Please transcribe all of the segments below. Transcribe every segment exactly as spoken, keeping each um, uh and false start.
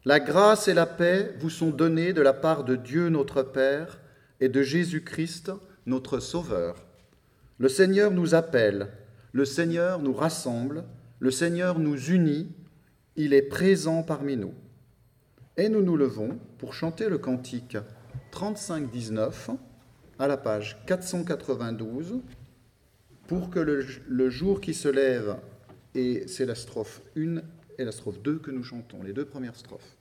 La grâce et la paix vous sont données de la part de Dieu notre Père et de Jésus-Christ notre Sauveur. Le Seigneur nous appelle, le Seigneur nous rassemble, le Seigneur nous unit, il est présent parmi nous. Et nous nous levons pour chanter le cantique trente-cinq dix-neuf à la page quatre cent quatre-vingt-douze, pour que le, le jour qui se lève, et c'est la strophe un et la strophe deux que nous chantons, les deux premières strophes.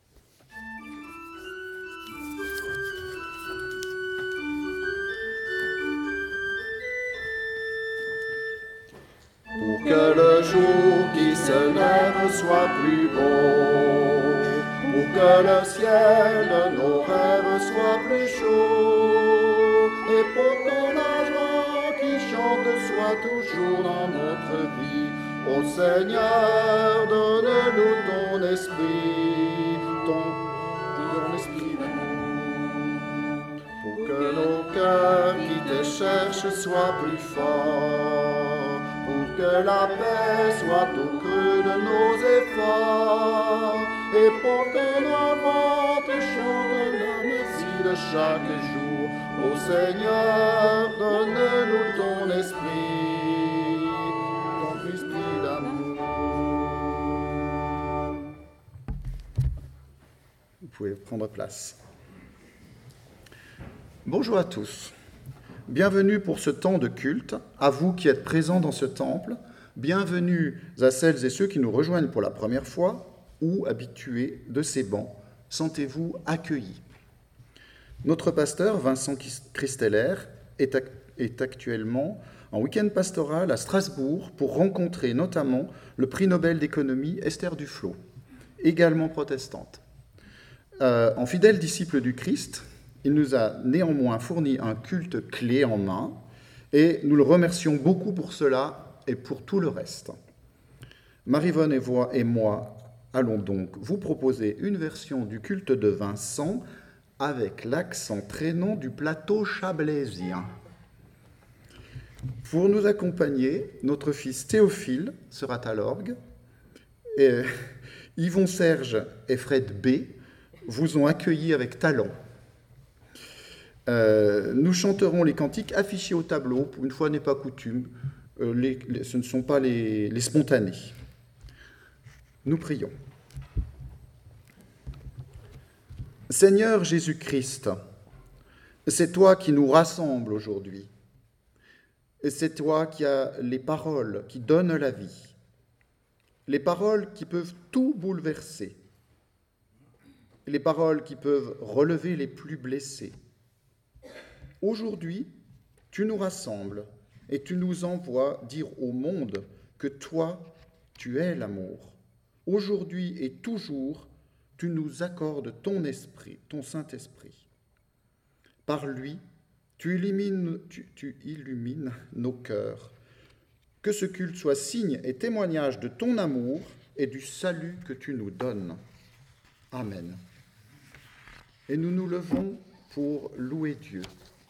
Pour que le jour qui se lève soit plus beau, pour que le ciel de nos rêves soit plus chaud, et pour que la joie qui chante soit toujours dans notre vie. Ô Seigneur, donne-nous ton esprit, ton, ton esprit d'amour, pour que nos cœurs qui te cherchent soient plus forts, pour que la paix soit au creux de nos efforts, et pour que nos voix te chantent la merci de chaque jour. Ô Seigneur, donne-nous ton esprit, ton esprit d'amour. Vous pouvez prendre place. Bonjour à tous. Bienvenue pour ce temps de culte, à vous qui êtes présents dans ce temple, bienvenue à celles et ceux qui nous rejoignent pour la première fois ou habitués de ces bancs. Sentez-vous accueillis. Notre pasteur, Vincent Christeller, est, ac- est actuellement en week-end pastoral à Strasbourg pour rencontrer notamment le prix Nobel d'économie Esther Duflo, également protestante. Euh, en fidèle disciple du Christ, il nous a néanmoins fourni un culte clé en main et nous le remercions beaucoup pour cela et pour tout le reste. Marie-Vonne et moi allons donc vous proposer une version du culte de Vincent avec l'accent traînant du plateau chablaisien. Pour nous accompagner, notre fils Théophile sera à l'orgue et Yvon Serge et Fred B vous ont accueillis avec talent. Euh, nous chanterons les cantiques affichés au tableau, pour une fois n'est pas coutume, euh, les, les, ce ne sont pas les, les spontanés. Nous prions. Seigneur Jésus-Christ, c'est toi qui nous rassembles aujourd'hui. Et c'est toi qui as les paroles qui donnent la vie. Les paroles qui peuvent tout bouleverser. Les paroles qui peuvent relever les plus blessés. Aujourd'hui, tu nous rassembles et tu nous envoies dire au monde que toi, tu es l'amour. Aujourd'hui et toujours, tu nous accordes ton esprit, ton Saint-Esprit. Par lui, tu illumines, tu, tu illumines nos cœurs. Que ce culte soit signe et témoignage de ton amour et du salut que tu nous donnes. Amen. Et nous nous levons pour louer Dieu.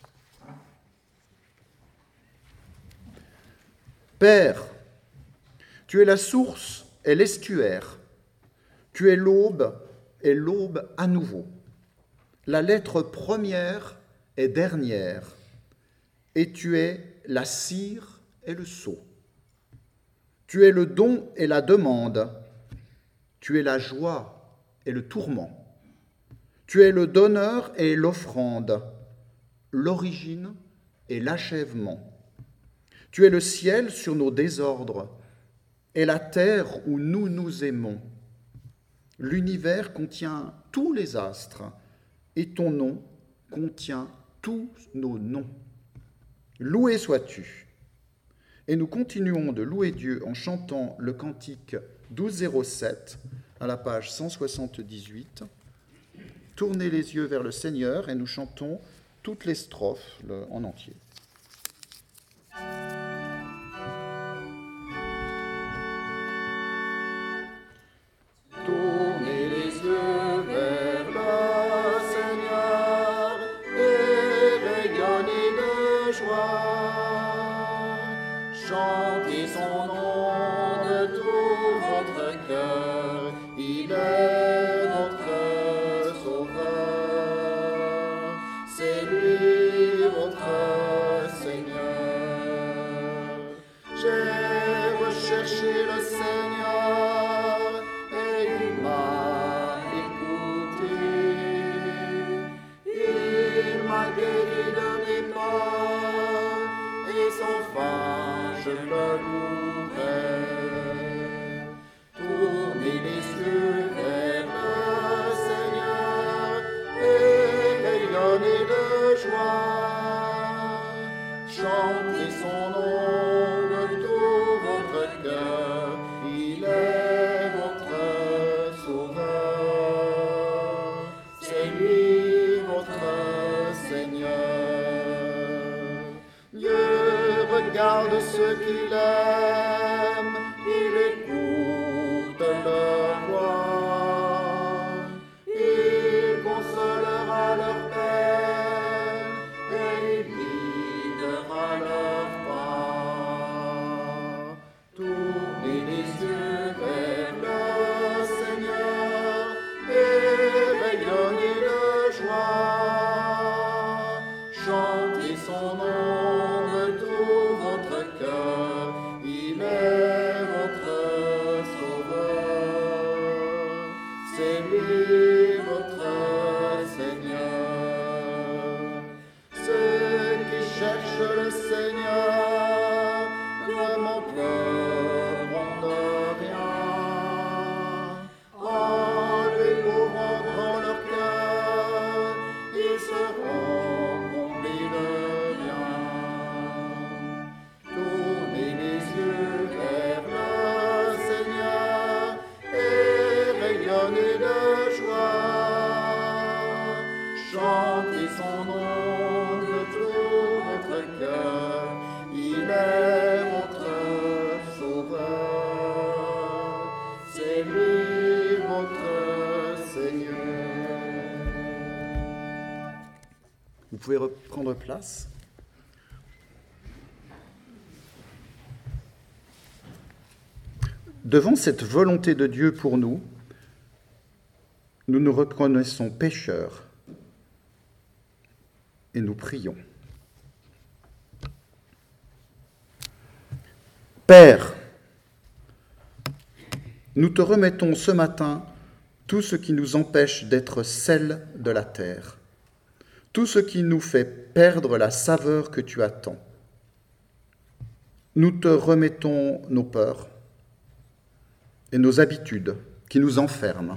Père, tu es la source et l'estuaire. Tu es l'aube et l'aube à nouveau. La lettre première et dernière. Et tu es la cire et le sceau. Tu es le don et la demande. Tu es la joie et le tourment. Tu es le donneur et l'offrande, l'origine et l'achèvement. Tu es le ciel sur nos désordres et la terre où nous nous aimons. L'univers contient tous les astres et ton nom contient tous nos noms. Loué sois-tu. Et nous continuons de louer Dieu en chantant le cantique douze zéro sept à la page cent soixante-dix-huit. Tournez les yeux vers le Seigneur et nous chantons toutes les strophes en entier. Tournez les yeux vers le Seigneur et rayonnez de joie. Chantez son nom de tout votre cœur, il est notre pouvez reprendre place. Devant cette volonté de Dieu pour nous, nous nous reconnaissons pécheurs et nous prions. Père, nous te remettons ce matin tout ce qui nous empêche d'être sel de la terre, tout ce qui nous fait perdre la saveur que tu attends. Nous te remettons nos peurs et nos habitudes qui nous enferment.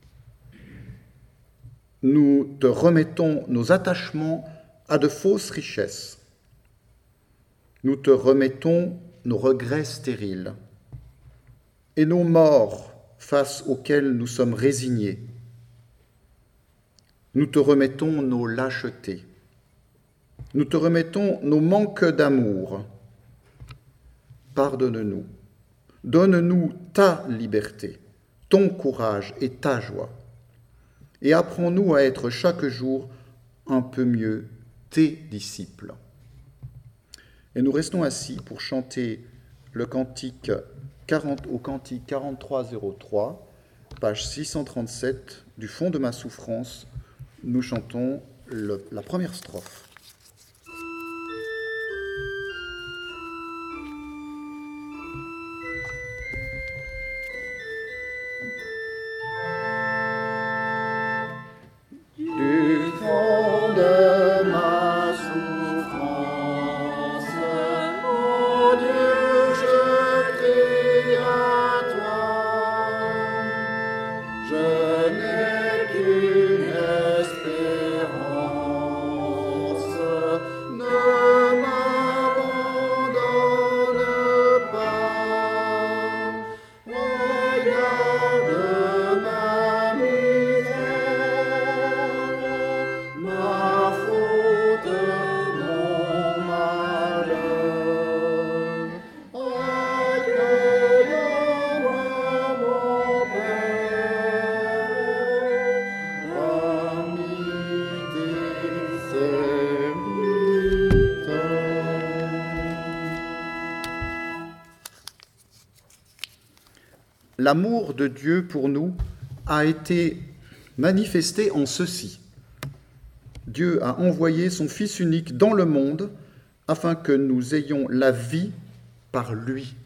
Nous te remettons nos attachements à de fausses richesses. Nous te remettons nos regrets stériles et nos morts face auxquelles nous sommes résignés. Nous te remettons nos lâchetés. Nous te remettons nos manques d'amour. Pardonne-nous. Donne-nous ta liberté, ton courage et ta joie. Et apprends-nous à être chaque jour un peu mieux tes disciples. Et nous restons assis pour chanter le cantique quarante, au cantique quarante-trois zéro trois, page six cent trente-sept, du fond de ma souffrance. Nous chantons le, la première strophe. L'amour de Dieu pour nous a été manifesté en ceci. Dieu a envoyé son Fils unique dans le monde afin que nous ayons la vie par lui.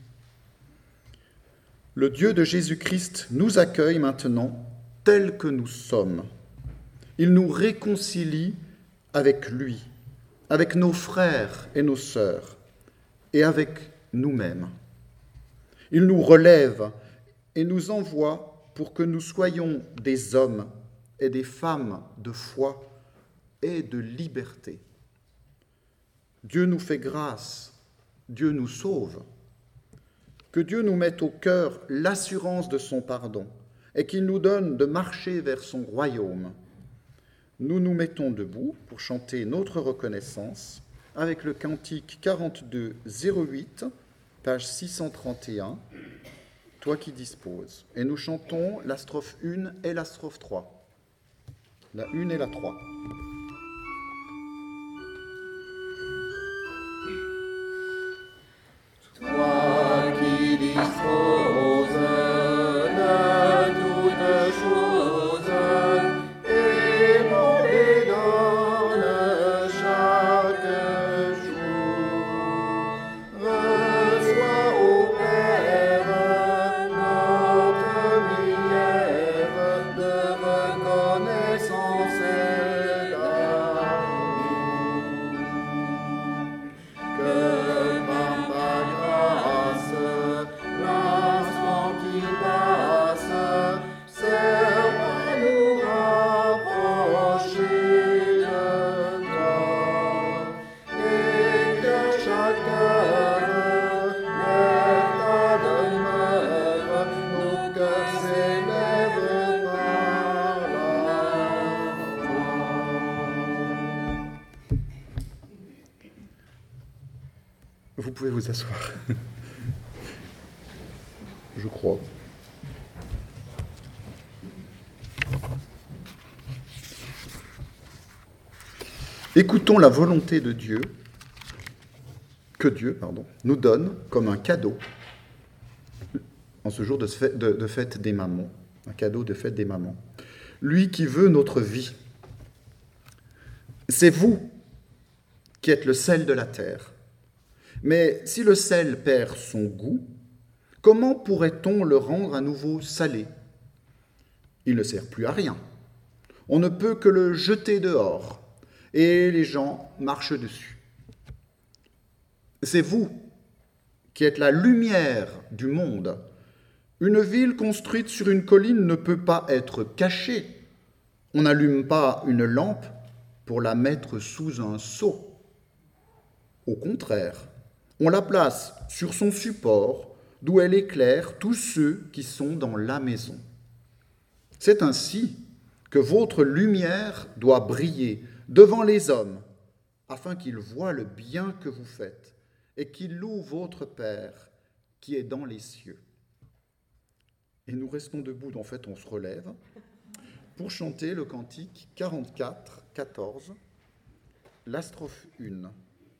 Le Dieu de Jésus-Christ nous accueille maintenant tels que nous sommes. Il nous réconcilie avec lui, avec nos frères et nos sœurs, et avec nous-mêmes. Il nous relève et nous envoie pour que nous soyons des hommes et des femmes de foi et de liberté. Dieu nous fait grâce, Dieu nous sauve. Que Dieu nous mette au cœur l'assurance de son pardon et qu'il nous donne de marcher vers son royaume. Nous nous mettons debout pour chanter notre reconnaissance avec le cantique quarante-deux zéro huit, page six cent trente et un, Toi qui disposes. Et nous chantons la strophe un et la strophe trois. La un et la trois. Toi qui disposes de toutes choses et nous les donnes chaque jour, reçois, ô Père, notre prière de reconnaissance et d'amour. Que par ta grâce, l'instant qui passe, serve à nous rapprocher de toi, et que chaque heure lève ta demeure, nos cœurs s'élèvent par la foi. Vous pouvez vous asseoir. Je crois. Écoutons la volonté de Dieu, que Dieu, pardon, nous donne comme un cadeau en ce jour de fête, de, de fête des mamans, un cadeau de fête des mamans. Lui qui veut notre vie. C'est vous qui êtes le sel de la terre. Mais si le sel perd son goût, comment pourrait-on le rendre à nouveau salé ? Il ne sert plus à rien. On ne peut que le jeter dehors, et les gens marchent dessus. C'est vous qui êtes la lumière du monde. Une ville construite sur une colline ne peut pas être cachée. On n'allume pas une lampe pour la mettre sous un seau. Au contraire, on la place sur son support, d'où elle éclaire tous ceux qui sont dans la maison. C'est ainsi que votre lumière doit briller devant les hommes, afin qu'ils voient le bien que vous faites et qu'ils louent votre Père qui est dans les cieux. Et nous restons debout, en fait on se relève, pour chanter le cantique quarante-quatre quatorze, la strophe un.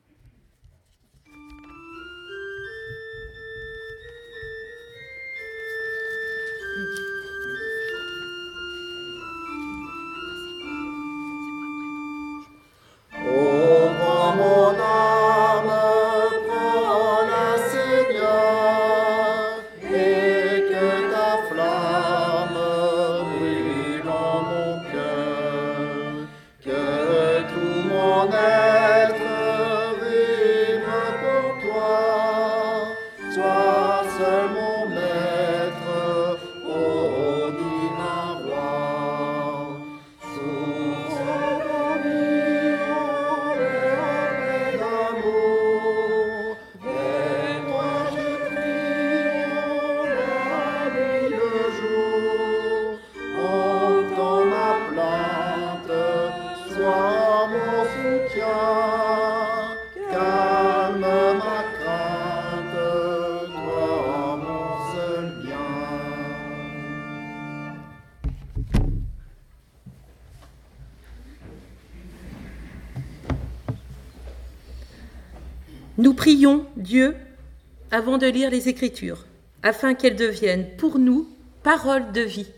Nous prions Dieu avant de lire les Écritures, afin qu'elles deviennent pour nous paroles de vie.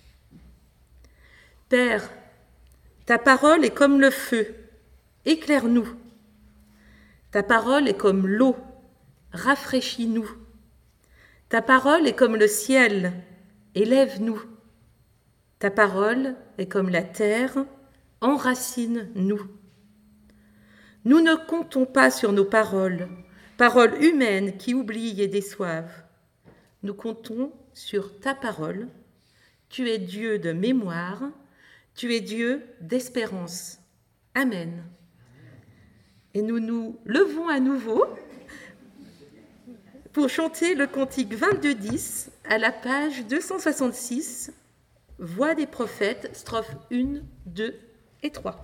Père, ta parole est comme le feu, éclaire-nous. Ta parole est comme l'eau, rafraîchis-nous. Ta parole est comme le ciel, élève-nous. Ta parole est comme la terre, enracine-nous. Nous ne comptons pas sur nos paroles, paroles humaines qui oublient et déçoivent. Nous comptons sur ta parole. Tu es Dieu de mémoire, tu es Dieu d'espérance. Amen. Et nous nous levons à nouveau pour chanter le cantique vingt-deux dix à la page deux cent soixante-six, Voix des prophètes, strophes un, deux et trois.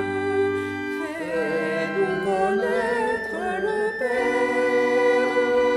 Fais-nous connaître le Père.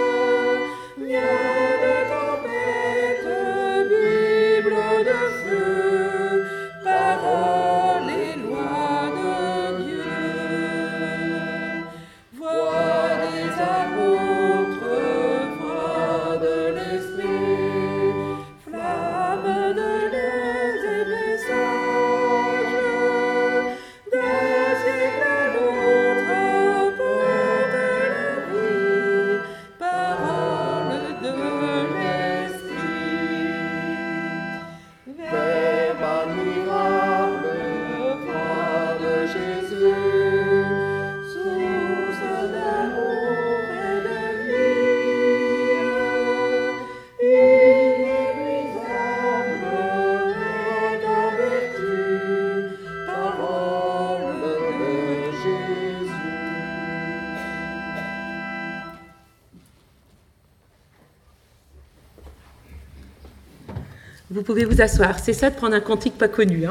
Vous pouvez vous asseoir. C'est ça de prendre un cantique pas connu. Hein.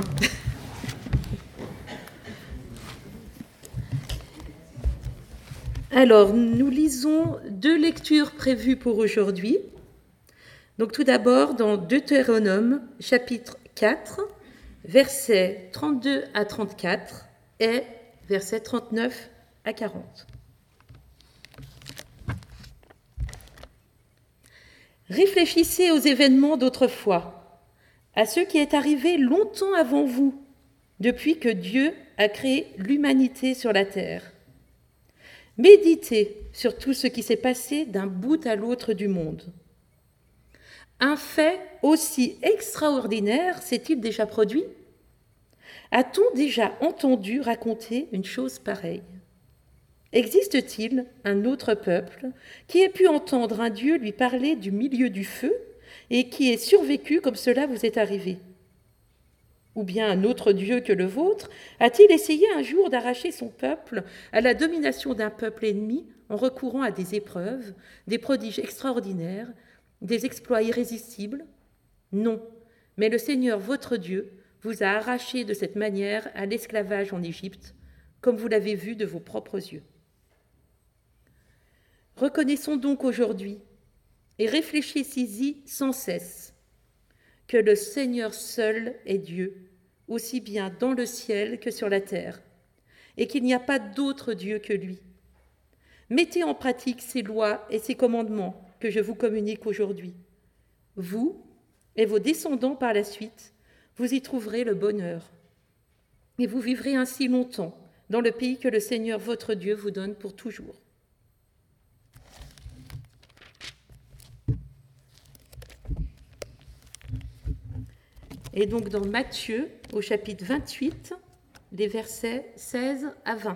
Alors, nous lisons deux lectures prévues pour aujourd'hui. Donc, tout d'abord, dans Deutéronome, chapitre quatre, versets trente-deux à trente-quatre et versets trente-neuf à quarante. Réfléchissez aux événements d'autrefois, à ce qui est arrivé longtemps avant vous, depuis que Dieu a créé l'humanité sur la terre. Méditez sur tout ce qui s'est passé d'un bout à l'autre du monde. Un fait aussi extraordinaire s'est-il déjà produit ? A-t-on déjà entendu raconter une chose pareille ? Existe-t-il un autre peuple qui ait pu entendre un Dieu lui parler du milieu du feu et qui ait survécu comme cela vous est arrivé ? Ou bien un autre Dieu que le vôtre a-t-il essayé un jour d'arracher son peuple à la domination d'un peuple ennemi en recourant à des épreuves, des prodiges extraordinaires, des exploits irrésistibles ? Non, mais le Seigneur votre Dieu vous a arraché de cette manière à l'esclavage en Égypte, comme vous l'avez vu de vos propres yeux. Reconnaissons donc aujourd'hui et réfléchissez-y sans cesse que le Seigneur seul est Dieu, aussi bien dans le ciel que sur la terre, et qu'il n'y a pas d'autre Dieu que lui. Mettez en pratique ces lois et ces commandements que je vous communique aujourd'hui. Vous et vos descendants par la suite, vous y trouverez le bonheur, et vous vivrez ainsi longtemps dans le pays que le Seigneur votre Dieu vous donne pour toujours. Et donc dans Matthieu, au chapitre vingt-huit, les versets seize à vingt.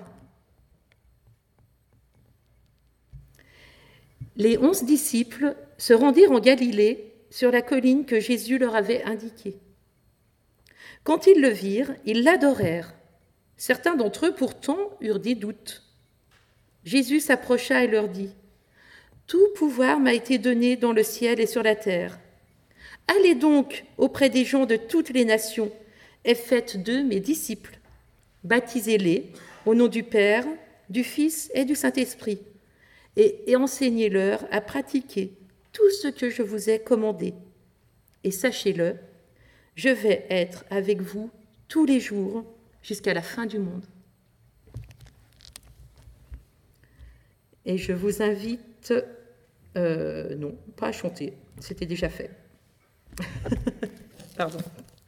Les onze disciples se rendirent en Galilée, sur la colline que Jésus leur avait indiquée. Quand ils le virent, ils l'adorèrent. Certains d'entre eux, pourtant, eurent des doutes. Jésus s'approcha et leur dit : « Tout pouvoir m'a été donné dans le ciel et sur la terre. Allez donc auprès des gens de toutes les nations et faites d'eux mes disciples. Baptisez-les au nom du Père, du Fils et du Saint-Esprit, et, et enseignez-leur à pratiquer tout ce que je vous ai commandé. Et sachez-le, je vais être avec vous tous les jours jusqu'à la fin du monde. » Et je vous invite, euh, non, pas à chanter, c'était déjà fait. Pardon.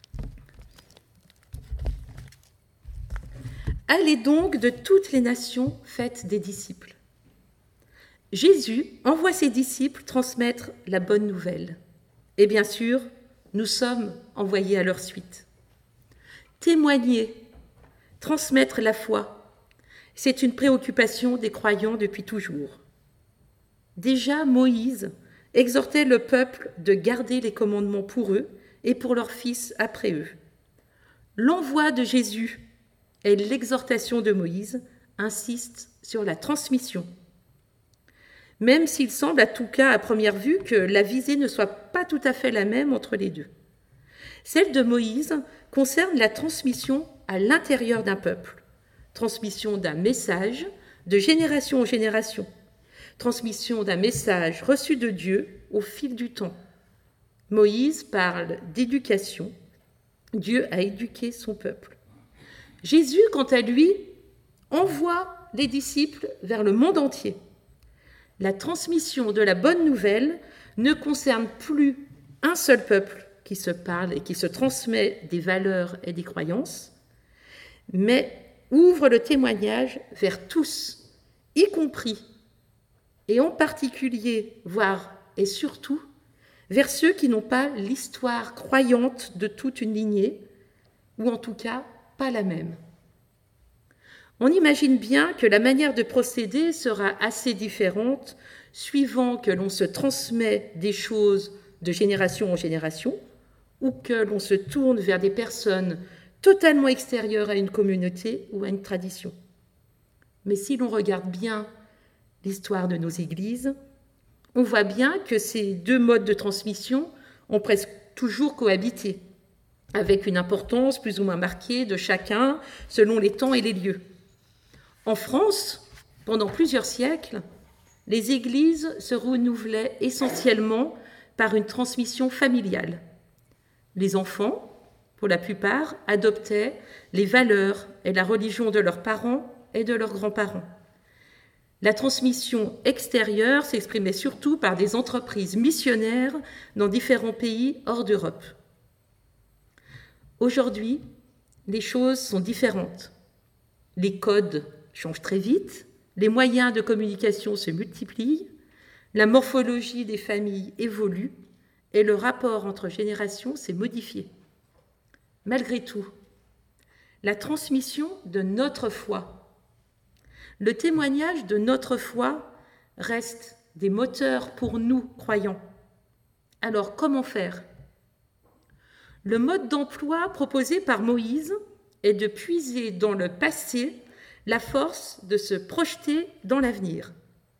Allez donc de toutes les nations, faites des disciples. Jésus envoie ses disciples transmettre la bonne nouvelle. Et bien sûr, nous sommes envoyés à leur suite. Témoigner, transmettre la foi, c'est une préoccupation des croyants depuis toujours. Déjà, Moïse exhortait le peuple de garder les commandements pour eux et pour leurs fils après eux. L'envoi de Jésus et l'exhortation de Moïse insistent sur la transmission. Même s'il semble à tout cas à première vue que la visée ne soit pas tout à fait la même entre les deux. Celle de Moïse concerne la transmission à l'intérieur d'un peuple, transmission d'un message de génération en génération, transmission d'un message reçu de Dieu au fil du temps. Moïse parle d'éducation. Dieu a éduqué son peuple. Jésus, quant à lui, envoie les disciples vers le monde entier. La transmission de la bonne nouvelle ne concerne plus un seul peuple qui se parle et qui se transmet des valeurs et des croyances, mais ouvre le témoignage vers tous, y compris et en particulier, voire et surtout, vers ceux qui n'ont pas l'histoire croyante de toute une lignée, ou en tout cas pas la même. On imagine bien que la manière de procéder sera assez différente suivant que l'on se transmet des choses de génération en génération, ou que l'on se tourne vers des personnes totalement extérieures à une communauté ou à une tradition. Mais si l'on regarde bien l'histoire de nos églises, on voit bien que ces deux modes de transmission ont presque toujours cohabité, avec une importance plus ou moins marquée de chacun selon les temps et les lieux. En France, pendant plusieurs siècles, les églises se renouvelaient essentiellement par une transmission familiale. Les enfants, pour la plupart, adoptaient les valeurs et la religion de leurs parents et de leurs grands-parents. La transmission extérieure s'exprimait surtout par des entreprises missionnaires dans différents pays hors d'Europe. Aujourd'hui, les choses sont différentes. Les codes changent très vite, les moyens de communication se multiplient, la morphologie des familles évolue et le rapport entre générations s'est modifié. Malgré tout, la transmission de notre foi, le témoignage de notre foi reste des moteurs pour nous, croyants. Alors, comment faire ? Le mode d'emploi proposé par Moïse est de puiser dans le passé la force de se projeter dans l'avenir.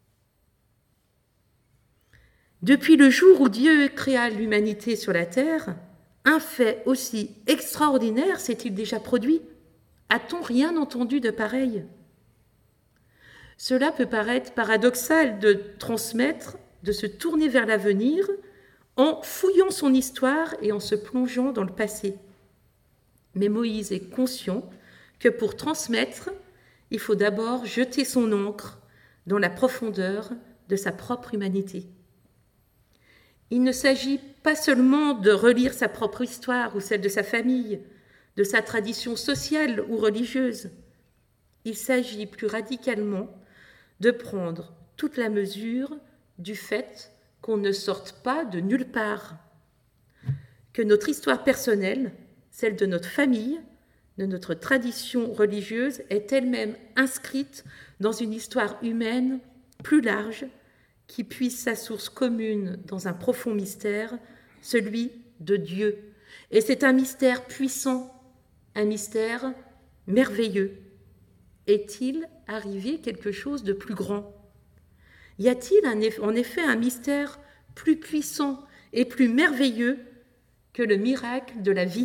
Depuis le jour où Dieu créa l'humanité sur la terre, un fait aussi extraordinaire s'est-il déjà produit ? A-t-on rien entendu de pareil ? Cela peut paraître paradoxal de transmettre, de se tourner vers l'avenir en fouillant son histoire et en se plongeant dans le passé. Mais Moïse est conscient que pour transmettre, il faut d'abord jeter son encre dans la profondeur de sa propre humanité. Il ne s'agit pas seulement de relire sa propre histoire ou celle de sa famille, de sa tradition sociale ou religieuse. Il s'agit plus radicalement de prendre toute la mesure du fait qu'on ne sorte pas de nulle part, que notre histoire personnelle, celle de notre famille, de notre tradition religieuse, est elle-même inscrite dans une histoire humaine plus large qui puise sa source commune dans un profond mystère, celui de Dieu. Et c'est un mystère puissant, un mystère merveilleux. Est-il arrivé quelque chose de plus grand ? Y a-t-il en effet un mystère plus puissant et plus merveilleux que le miracle de la vie ?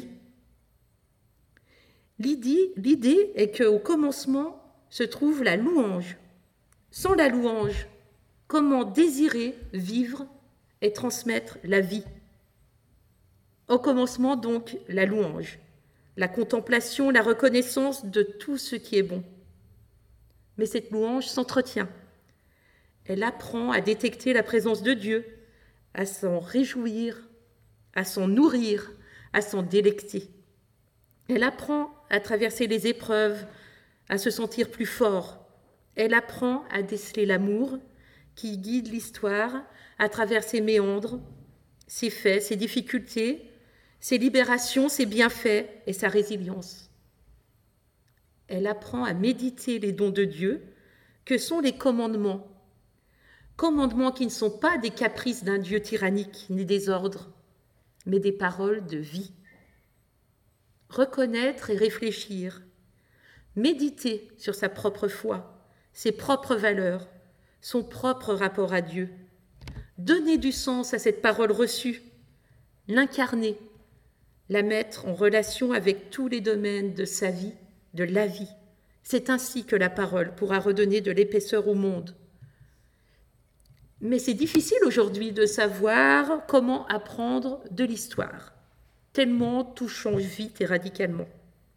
L'idée, l'idée est qu'au commencement se trouve la louange. Sans la louange, comment désirer vivre et transmettre la vie ? Au commencement donc, la louange, la contemplation, la reconnaissance de tout ce qui est bon. Mais cette louange s'entretient. Elle apprend à détecter la présence de Dieu, à s'en réjouir, à s'en nourrir, à s'en délecter. Elle apprend à traverser les épreuves, à se sentir plus fort. Elle apprend à déceler l'amour qui guide l'histoire à travers ses méandres, ses faits, ses difficultés, ses libérations, ses bienfaits et sa résilience. Elle apprend à méditer les dons de Dieu, que sont les commandements. Commandements qui ne sont pas des caprices d'un Dieu tyrannique ni des ordres, mais des paroles de vie. Reconnaître et réfléchir, méditer sur sa propre foi, ses propres valeurs, son propre rapport à Dieu, donner du sens à cette parole reçue, l'incarner, la mettre en relation avec tous les domaines de sa vie, de la vie. C'est ainsi que la parole pourra redonner de l'épaisseur au monde. Mais c'est difficile aujourd'hui de savoir comment apprendre de l'histoire, tellement tout change vite et radicalement.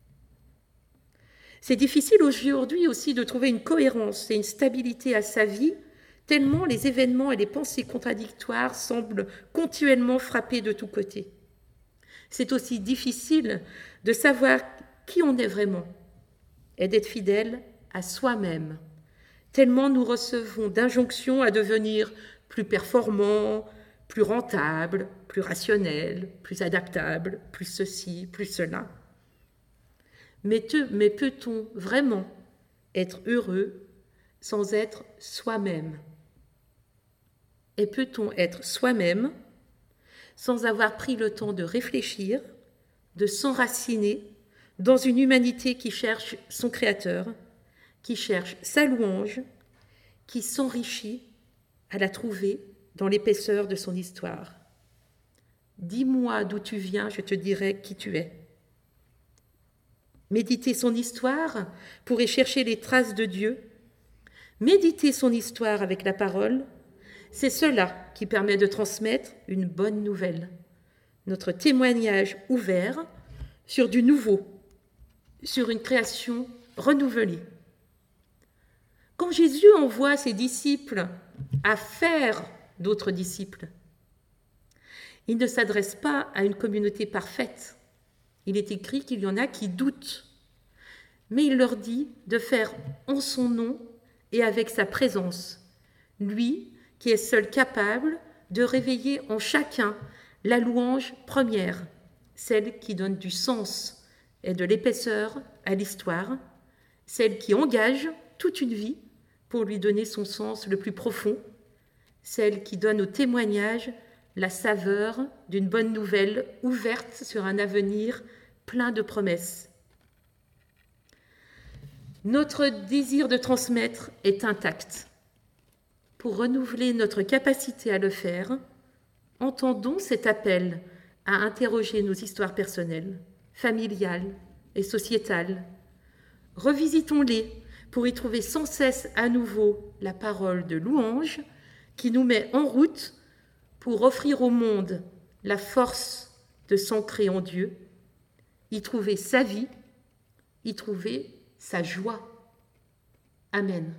C'est difficile aujourd'hui aussi de trouver une cohérence et une stabilité à sa vie, tellement les événements et les pensées contradictoires semblent continuellement frapper de tous côtés. C'est aussi difficile de savoir qui on est vraiment et d'être fidèle à soi-même, tellement nous recevons d'injonctions à devenir plus performants, plus rentables, plus rationnels, plus adaptables, plus ceci, plus cela. Mais, te, mais peut-on vraiment être heureux sans être soi-même ? Et peut-on être soi-même sans avoir pris le temps de réfléchir, de s'enraciner dans une humanité qui cherche son Créateur, qui cherche sa louange, qui s'enrichit à la trouver dans l'épaisseur de son histoire ? Dis-moi d'où tu viens, je te dirai qui tu es. Méditer son histoire pour y chercher les traces de Dieu, méditer son histoire avec la parole, c'est cela qui permet de transmettre une bonne nouvelle. Notre témoignage ouvert sur du nouveau, sur une création renouvelée. Quand Jésus envoie ses disciples à faire d'autres disciples, il ne s'adresse pas à une communauté parfaite. Il est écrit qu'il y en a qui doutent. Mais il leur dit de faire en son nom et avec sa présence, lui qui est seul capable de réveiller en chacun la louange première, celle qui donne du sens et de l'épaisseur à l'histoire, celle qui engage toute une vie pour lui donner son sens le plus profond, celle qui donne au témoignage la saveur d'une bonne nouvelle ouverte sur un avenir plein de promesses. Notre désir de transmettre est intact. Pour renouveler notre capacité à le faire, entendons cet appel à interroger nos histoires personnelles, familiales et sociétales. Revisitons-les pour y trouver sans cesse à nouveau la parole de louange qui nous met en route pour offrir au monde la force de s'ancrer en Dieu, y trouver sa vie, y trouver sa joie. Amen.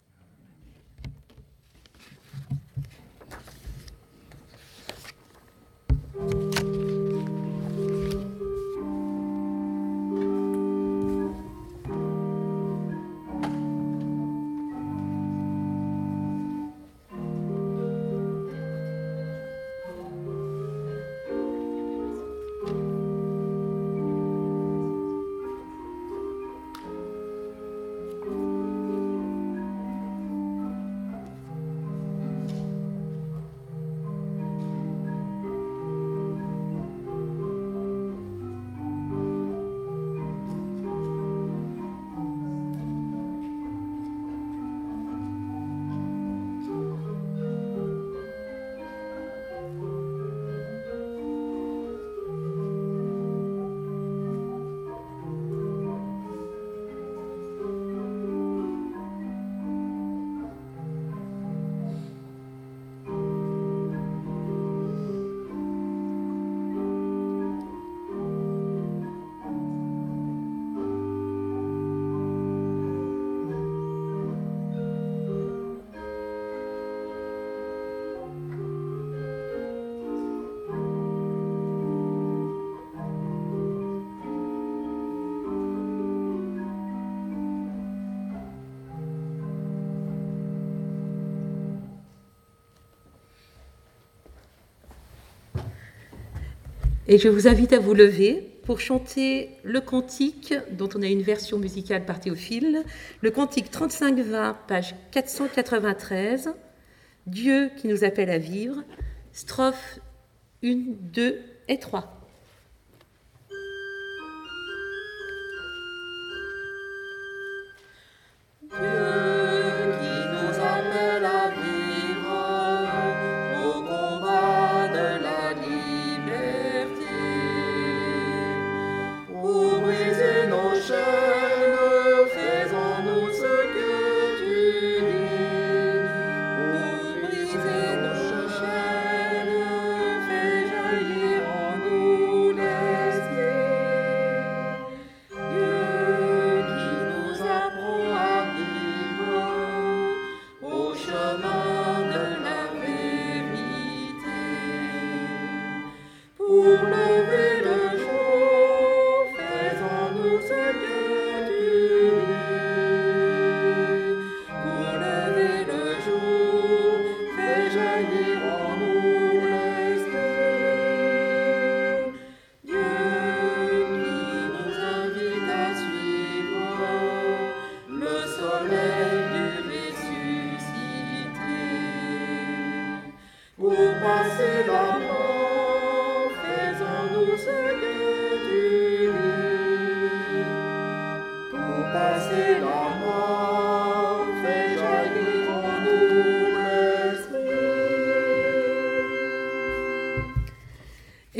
Et je vous invite à vous lever pour chanter le cantique dont on a une version musicale par Théophile, le cantique trente-cinq vingt, page quatre cent quatre-vingt-treize, Dieu qui nous appelle à vivre, strophes un, deux et trois.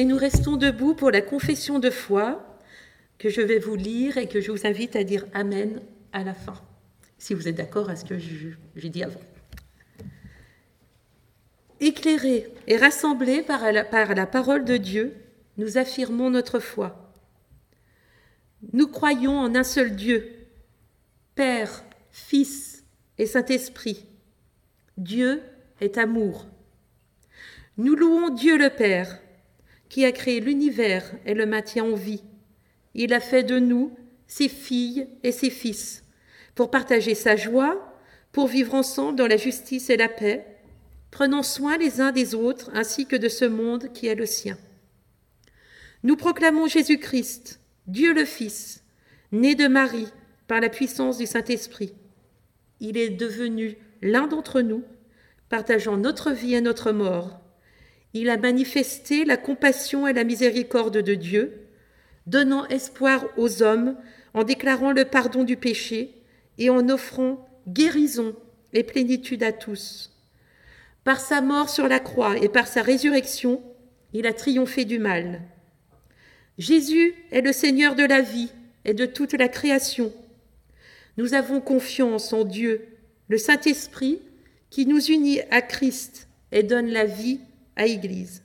et nous restons debout pour la confession de foi que je vais vous lire et que je vous invite à dire Amen à la fin, si vous êtes d'accord à ce que j'ai dit avant. Éclairés et rassemblés par la, par la parole de Dieu, nous affirmons notre foi. Nous croyons en un seul Dieu, Père, Fils et Saint-Esprit. Dieu est amour. Nous louons Dieu le Père, qui a créé l'univers et le maintient en vie. Il a fait de nous ses filles et ses fils, pour partager sa joie, pour vivre ensemble dans la justice et la paix, prenant soin les uns des autres ainsi que de ce monde qui est le sien. Nous proclamons Jésus-Christ, Dieu le Fils, né de Marie par la puissance du Saint-Esprit. Il est devenu l'un d'entre nous, partageant notre vie et notre mort. Il a manifesté la compassion et la miséricorde de Dieu, donnant espoir aux hommes en déclarant le pardon du péché et en offrant guérison et plénitude à tous. Par sa mort sur la croix et par sa résurrection, il a triomphé du mal. Jésus est le Seigneur de la vie et de toute la création. Nous avons confiance en Dieu, le Saint-Esprit, qui nous unit à Christ et donne la vie à l'Église.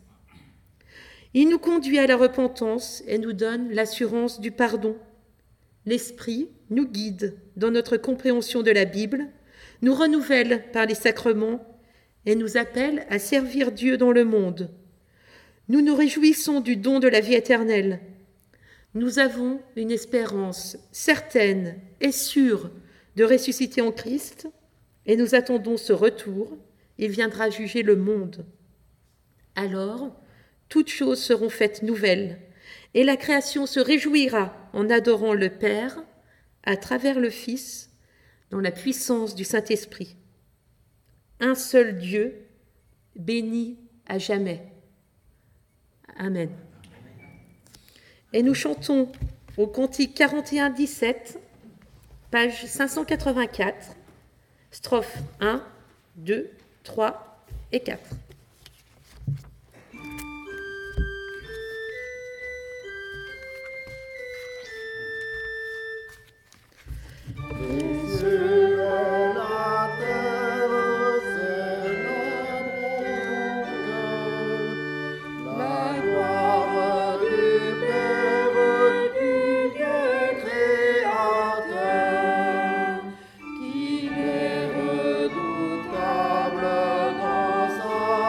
Il nous conduit à la repentance et nous donne l'assurance du pardon. L'Esprit nous guide dans notre compréhension de la Bible, nous renouvelle par les sacrements et nous appelle à servir Dieu dans le monde. Nous nous réjouissons du don de la vie éternelle. Nous avons une espérance certaine et sûre de ressusciter en Christ et nous attendons ce retour. Il viendra juger le monde. Alors, toutes choses seront faites nouvelles et la création se réjouira en adorant le Père à travers le Fils dans la puissance du Saint-Esprit. Un seul Dieu, béni à jamais. Amen. Et nous chantons au cantique quarante et un dix-sept, page cinq cent quatre-vingt-quatre, strophes un, deux, trois et quatre. Qu'il est redoutable dans sa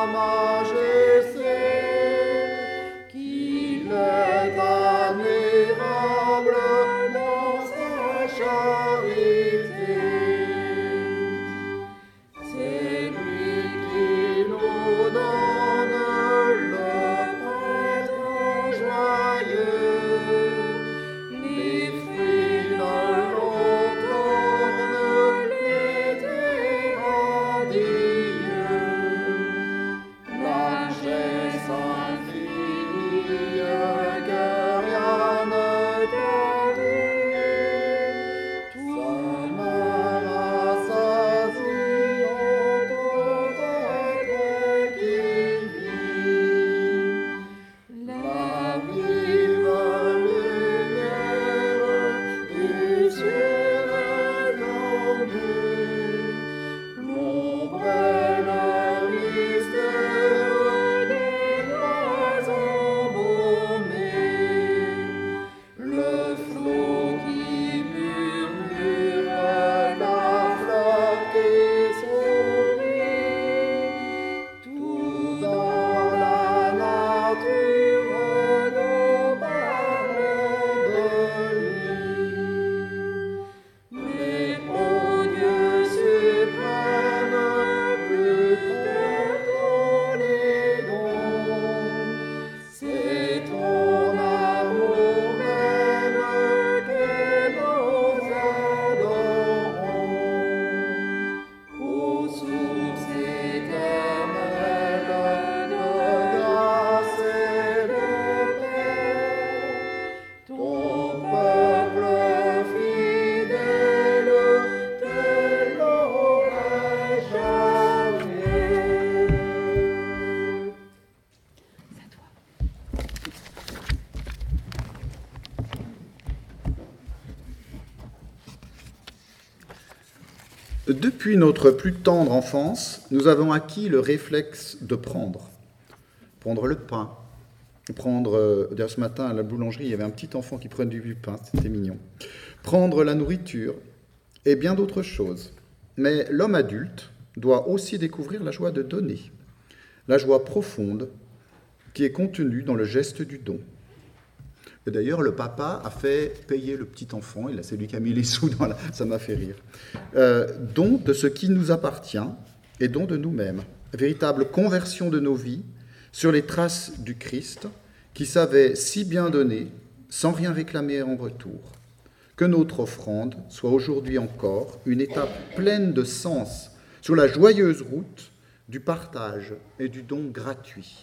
Depuis notre plus tendre enfance, nous avons acquis le réflexe de prendre. Prendre le pain. Prendre, d'ailleurs ce matin à la boulangerie, il y avait un petit enfant qui prenait du pain, c'était mignon. Prendre la nourriture et bien d'autres choses. Mais l'homme adulte doit aussi découvrir la joie de donner, la joie profonde qui est contenue dans le geste du don. Et d'ailleurs, le papa a fait payer le petit enfant, et là c'est lui qui a mis les sous dans la... ça m'a fait rire. Euh, don de ce qui nous appartient et don de nous-mêmes. Véritable conversion de nos vies sur les traces du Christ qui savait si bien donner sans rien réclamer en retour. Que notre offrande soit aujourd'hui encore une étape pleine de sens sur la joyeuse route du partage et du don gratuit.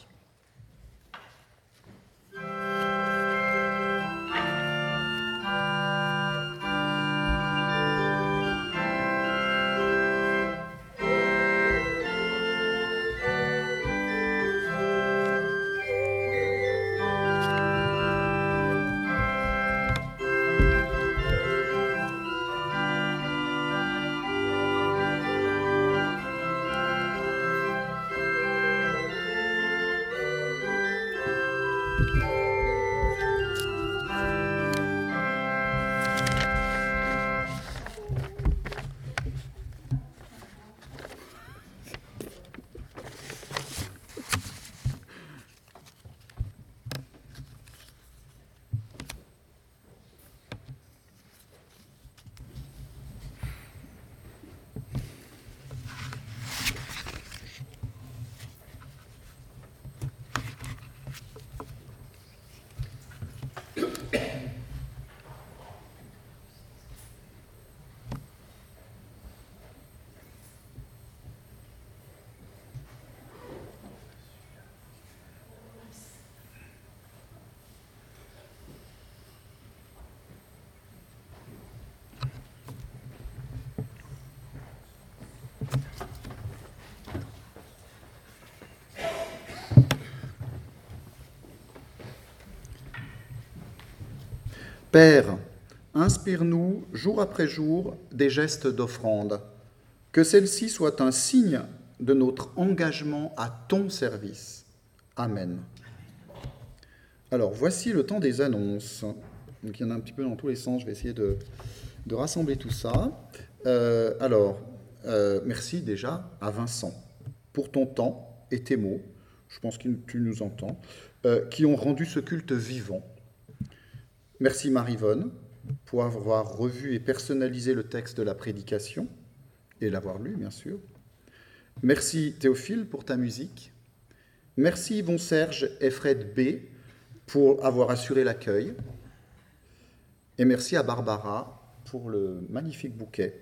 Père, inspire-nous jour après jour des gestes d'offrande, que celle-ci soit un signe de notre engagement à ton service. Amen. Alors, voici le temps des annonces. Donc, il y en a un petit peu dans tous les sens, je vais essayer de, de rassembler tout ça. Euh, alors, euh, merci déjà à Vincent pour ton temps et tes mots, je pense que tu nous entends, euh, qui ont rendu ce culte vivant. Merci Marie-Vonne pour avoir revu et personnalisé le texte de la prédication et l'avoir lu, bien sûr. Merci Théophile pour ta musique. Merci Yvon Serge et Fred B pour avoir assuré l'accueil. Et merci à Barbara pour le magnifique bouquet.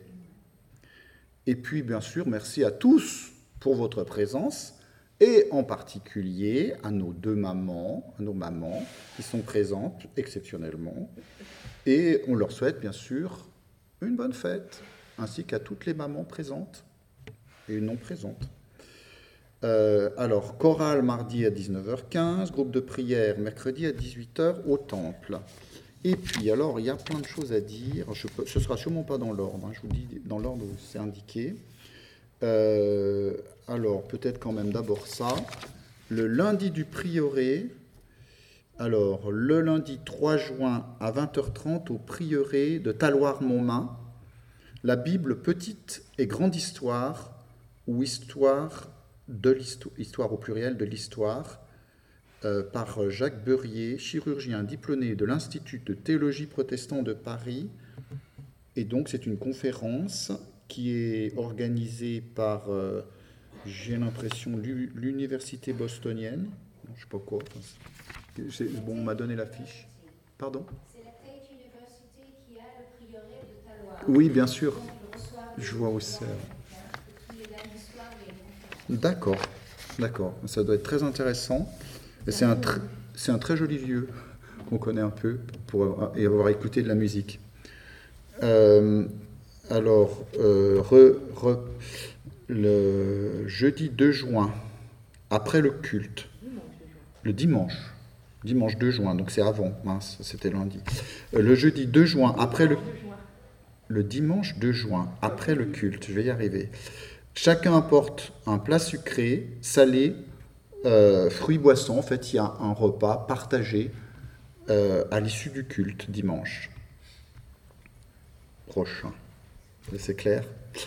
Et puis, bien sûr, merci à tous pour votre présence, et en particulier à nos deux mamans, à nos mamans qui sont présentes exceptionnellement. Et on leur souhaite, bien sûr, une bonne fête, ainsi qu'à toutes les mamans présentes et non présentes. Euh, alors, chorale mardi à dix-neuf heures quinze, groupe de prière mercredi à dix-huit heures au temple. Et puis, alors, il y a plein de choses à dire. Je peux, ce ne sera sûrement pas dans l'ordre, hein, je vous dis dans l'ordre où c'est indiqué. Euh, alors, peut-être quand même d'abord ça. Le lundi du prieuré, alors, le lundi trois juin à vingt heures trente au prieuré de Taloir-Montmain, la Bible petite et grande histoire, ou histoire, de l'histoire, histoire au pluriel de l'histoire, euh, par Jacques Beurier, chirurgien diplômé de l'Institut de théologie protestant de Paris. Et donc, c'est une conférence qui est organisée par, euh, j'ai l'impression, l'université bostonienne. Non, je ne sais pas quoi. C'est, bon, on m'a donné la fiche. Pardon ? C'est la Tate University qui a le prieuré de Taloir. Oui, bien sûr. Je vois où c'est. D'accord, d'accord. Ça doit être très intéressant. Et c'est un, tr- c'est un très joli lieu qu'on connaît un peu pour avoir, et avoir écouté de la musique. Euh, alors, euh, re, re, le jeudi deux juin, après le culte, le dimanche, dimanche deux juin, donc c'est avant, mince, c'était lundi. Euh, le jeudi deux juin, après le... le dimanche deux juin, après le culte, je vais y arriver, chacun apporte un plat sucré, salé, euh, fruits, boissons. En fait, il y a un repas partagé euh, à l'issue du culte, dimanche prochain. C'est clair.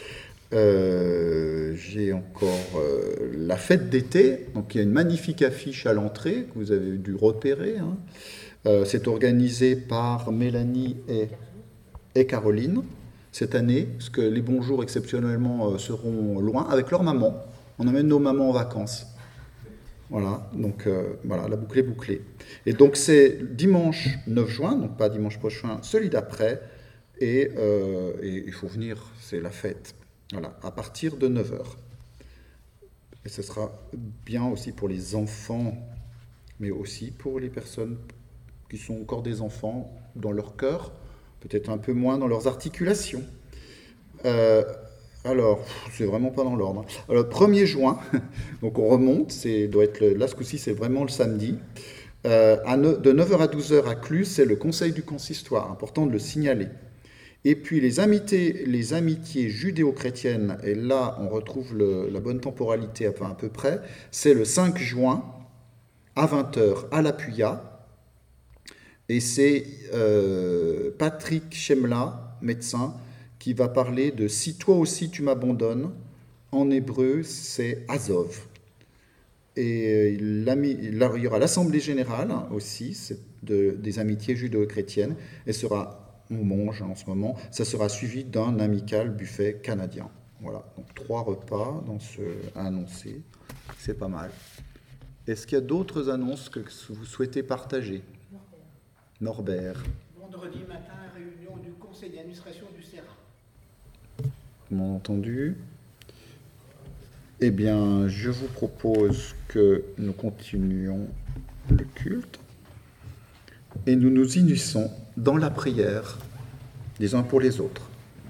Euh, j'ai encore euh, la fête d'été. Donc, il y a une magnifique affiche à l'entrée que vous avez dû repérer. Hein. Euh, c'est organisé par Mélanie et, et Caroline cette année, parce que les bons jours exceptionnellement euh, seront loin avec leur maman. On emmène nos mamans en vacances. Voilà, donc euh, voilà, la boucle est bouclée. Et donc c'est dimanche neuf juin, donc pas dimanche prochain, celui d'après, et euh, il faut venir, c'est la fête. Voilà, à partir de neuf heures. Et ce sera bien aussi pour les enfants, mais aussi pour les personnes qui sont encore des enfants dans leur cœur, peut-être un peu moins dans leurs articulations. Euh, alors, c'est vraiment pas dans l'ordre. Alors, premier juin, donc on remonte, c'est, doit être le, là ce coup-ci, c'est vraiment le samedi. Euh, à ne, de neuf heures à douze heures à Clus, c'est le conseil du consistoire, important de le signaler. Et puis les amitiés, les amitiés judéo-chrétiennes, et là on retrouve le, la bonne temporalité enfin, à peu près, c'est le cinq juin à vingt heures à la Puya. Et c'est euh, Patrick Chemla, médecin, qui va parler de « Si toi aussi tu m'abandonnes », en hébreu c'est « Azov ». Et il, a mis, il y aura l'Assemblée Générale aussi, de, des amitiés judéo-chrétiennes, et sera... on mange en ce moment, ça sera suivi d'un amical buffet canadien. Voilà, donc trois repas dans ce à annoncer, c'est pas mal. Est-ce qu'il y a d'autres annonces que vous souhaitez partager ? Norbert. Vendredi matin, réunion du conseil d'administration du C E R A. Vous m'avez entendu ? Eh bien, je vous propose que nous continuions le culte et nous nous unissons dans la prière les uns pour les autres.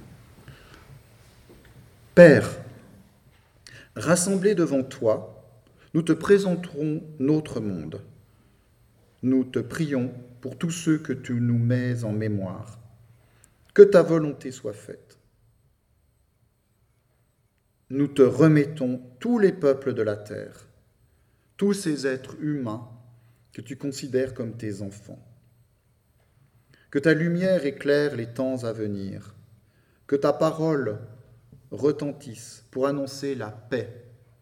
Père, rassemblés devant toi, nous te présenterons notre monde. Nous te prions pour tous ceux que tu nous mets en mémoire. Que ta volonté soit faite. Nous te remettons tous les peuples de la terre, tous ces êtres humains que tu considères comme tes enfants. Que ta lumière éclaire les temps à venir, que ta parole retentisse pour annoncer la paix.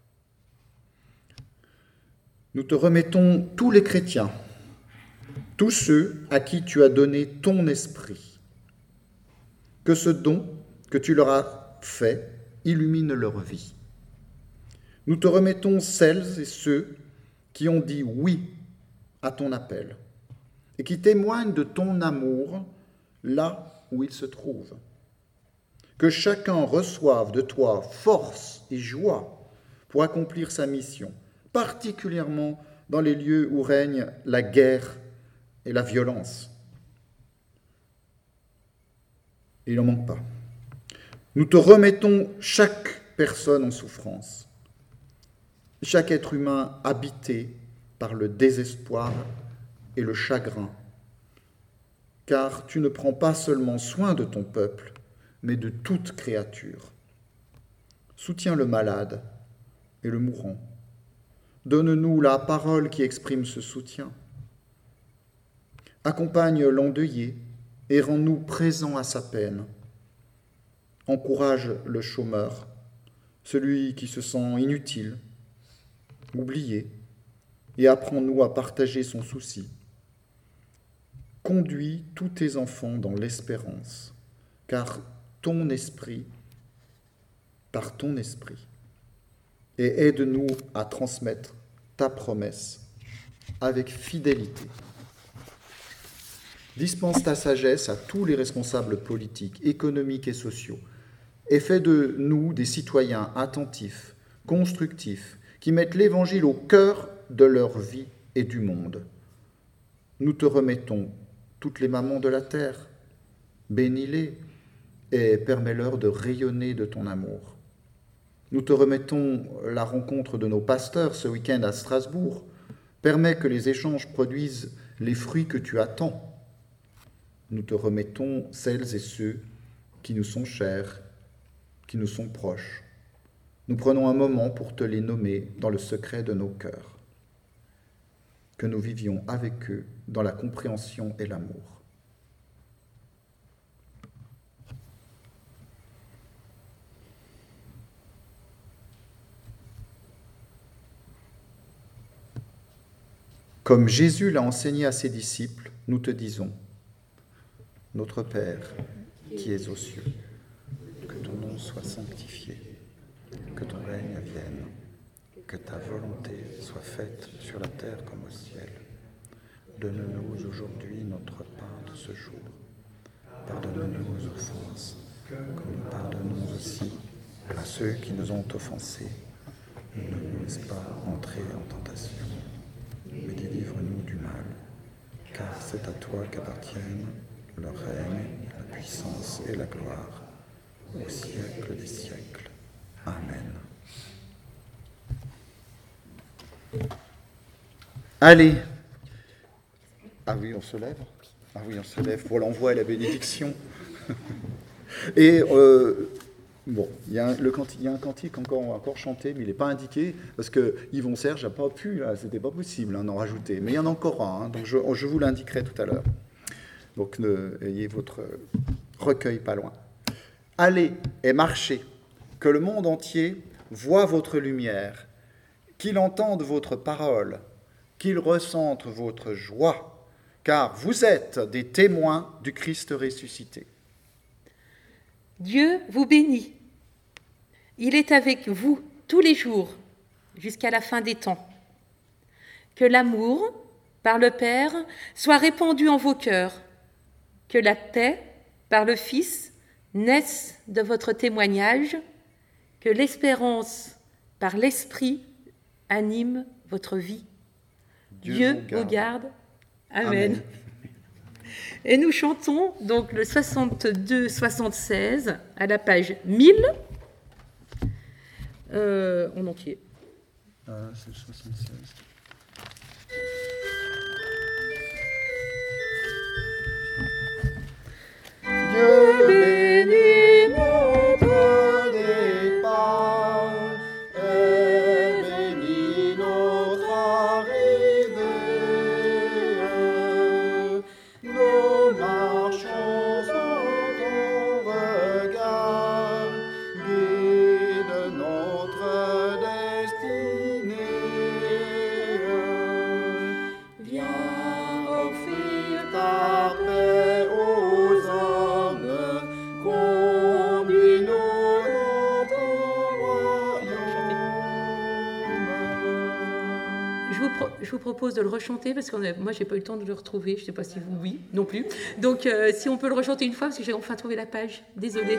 Nous te remettons tous les chrétiens, tous ceux à qui tu as donné ton esprit. Que ce don que tu leur as fait illumine leur vie. Nous te remettons celles et ceux qui ont dit oui à ton appel et qui témoignent de ton amour là où ils se trouvent. Que chacun reçoive de toi force et joie pour accomplir sa mission, particulièrement dans les lieux où règne la guerre et la violence. Il n'en manque pas. Nous te remettons chaque personne en souffrance, chaque être humain habité par le désespoir et le chagrin, car tu ne prends pas seulement soin de ton peuple, mais de toute créature. Soutiens le malade et le mourant. Donne-nous la parole qui exprime ce soutien. Accompagne l'endeuillé et rends-nous présents à sa peine. Encourage le chômeur, celui qui se sent inutile, oublié, et apprends-nous à partager son souci. Conduis tous tes enfants dans l'espérance, car ton esprit, par ton esprit, et aide-nous à transmettre ta promesse avec fidélité. Dispense ta sagesse à tous les responsables politiques, économiques et sociaux, et fais de nous des citoyens attentifs, constructifs, qui mettent l'Évangile au cœur de leur vie et du monde. Nous te remettons toutes les mamans de la terre, bénis-les et permets-leur de rayonner de ton amour. Nous te remettons la rencontre de nos pasteurs ce week-end à Strasbourg. Permets que les échanges produisent les fruits que tu attends. Nous te remettons celles et ceux qui nous sont chers, qui nous sont proches. Nous prenons un moment pour te les nommer dans le secret de nos cœurs. Que nous vivions avec eux dans la compréhension et l'amour. Comme Jésus l'a enseigné à ses disciples, nous te disons, Notre Père, qui es aux cieux, que ton nom soit sanctifié, que ton règne vienne, que ta volonté soit faite sur la terre comme au ciel. Donne-nous aujourd'hui notre pain de ce jour. Pardonne-nous nos offenses, comme nous pardonnons aussi à ceux qui nous ont offensés. Ne nous laisse pas entrer en tentation, mais délivre-nous du mal, car c'est à toi qu'appartiennent le règne, la puissance et la gloire, au siècle des siècles. Amen. Allez. Ah oui, on se lève. Ah oui, on se lève pour l'envoi et la bénédiction. Et euh, bon, il y a un, le cantique, il y a un cantique encore, on va encore chanter, mais il n'est pas indiqué, parce que Yvon Serge n'a pas pu, là, c'était pas possible hein, d'en rajouter. Mais il y en a encore un, hein, donc je, je vous l'indiquerai tout à l'heure. Donc ne, ayez votre recueil pas loin. Allez et marchez, que le monde entier voie votre lumière, qu'il entende votre parole, qu'il ressente votre joie, car vous êtes des témoins du Christ ressuscité. Dieu vous bénit. Il est avec vous tous les jours, jusqu'à la fin des temps. Que l'amour, par le Père, soit répandu en vos cœurs. Que la paix, par le Fils, naisse de votre témoignage. Que l'espérance, par l'Esprit, anime votre vie. Dieu, Dieu vous garde. garde. Amen. Amen. Et nous chantons donc le soixante-deux soixante-seize à la page mille, euh, en entier. Euh, c'est le soixante-seize. Dieu bénit notre départ et bénit notre arrivée. Nous marchons sous ton regard, guide notre destinée. Viens offrir ta paix aux hommes, conduis-nous dans ton royaume. Je vous, pro- je vous propose de le rechanter parce que moi j'ai pas eu le temps de le retrouver, je ne sais pas si vous oui non plus. Donc euh, si on peut le rechanter une fois parce que j'ai enfin trouvé la page. Désolée.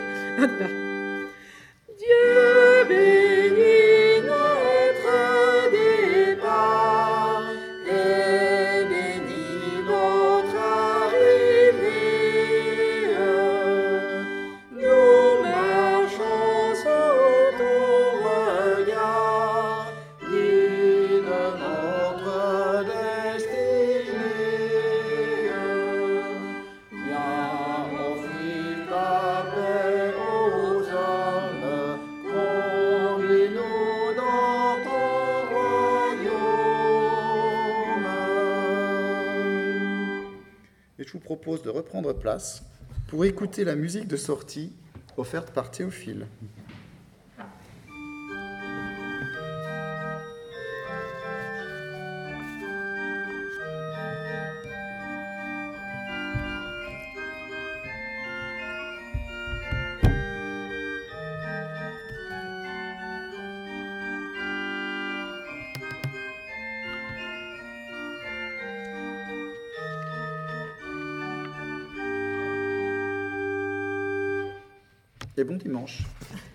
Dieu bénit notre départ et bénit notre arrivée. Nous marchons sous ton regard, guide notre destinée. Viens offrir ta paix aux hommes, conduis-nous dans ton royaume. Et je vous propose de reprendre place pour écouter la musique de sortie offerte par Théophile. Et bon dimanche.